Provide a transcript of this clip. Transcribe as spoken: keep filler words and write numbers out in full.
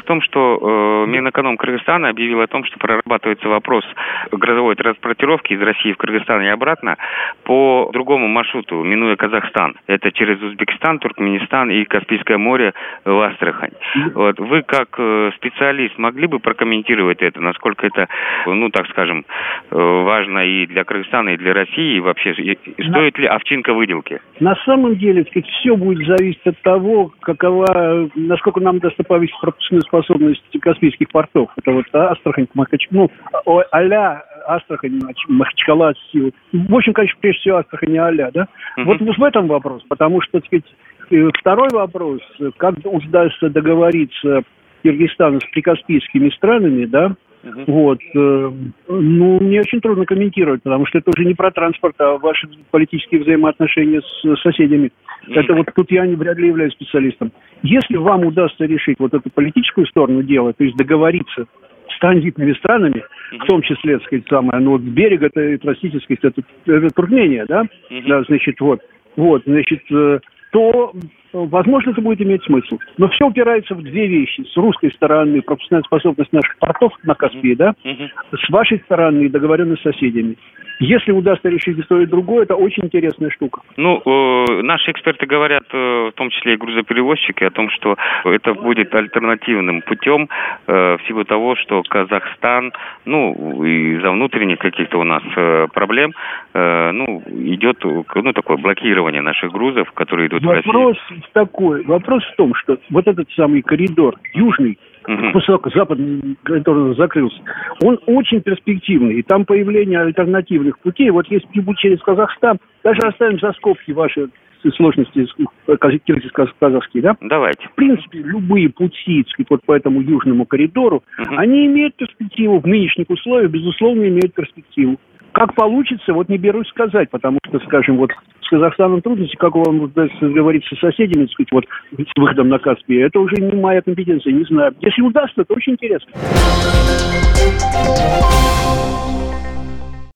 том, что э, Минэконом Кыргызстана объявил о том, что прорабатывается вопрос грузовой транспортировки из России в Кыргызстан и обратно по другому маршруту, минуя Казахстан. Это через Узбекистан, Туркменистан и Каспийское море в Астрахань. Вот. Вы как э, специалист могли бы прокомментировать это, насколько это, ну так скажем, э, важно и для Кыргызстана, и для России, и вообще и, и стоит ли овчинка выделки? На самом деле, так сказать, все будет зависеть от того, какова, насколько нам удастся повысить пропускную способность Каспийских портов. Это вот Астрахань, Махачкала, ну, а-ля Астрахань, Махачкала, Сила. В общем, конечно, прежде всего Астрахань и а-ля, да? Uh-huh. Вот в этом вопрос, потому что, так сказать, второй вопрос, как удастся договориться Кыргызстану с прикаспийскими странами, да? Uh-huh. Вот, э, ну, мне очень трудно комментировать, потому что это уже не про транспорт, а ваши политические взаимоотношения с соседями. Uh-huh. Это вот тут я не вряд ли являюсь специалистом. Если вам удастся решить вот эту политическую сторону дела, то есть договориться с транзитными странами, uh-huh. в том числе, так сказать, самое, ну, вот берег, это, простите, сказать, это, это Туркмения, да? Uh-huh. Да, значит, вот, вот, значит, э, то, возможно, это будет иметь смысл. Но все упирается в две вещи. С русской стороны пропускная способность наших портов на Каспии, да? Uh-huh. С вашей стороны договоренность с соседями. Если удастся решить и то, и другое, это очень интересная штука. Ну, э, наши эксперты говорят, э, в том числе и грузоперевозчики, о том, что это будет альтернативным путем э, в силу того, что Казахстан, ну, из-за внутренних каких-то у нас э, проблем, э, ну, идет, ну, такое блокирование наших грузов, которые идут вопрос в Россию. Вопрос такой, вопрос в том, что вот этот самый коридор южный, Uh-huh. кусок западный, который закрылся, он очень перспективный. И там появление альтернативных путей. Вот если путь через Казахстан, даже оставим за скобки ваши сложности киргизско-казахские, да? Давайте. В принципе, любые пути, сказать, вот по этому южному коридору, uh-huh. они имеют перспективу. В нынешних условиях, безусловно, имеют перспективу. Как получится, вот не берусь сказать, потому что, скажем, вот с Казахстаном трудности, как вам удастся договориться с соседями, так сказать, вот с выходом на Каспий, это уже не моя компетенция, не знаю. Если удастся, то очень интересно.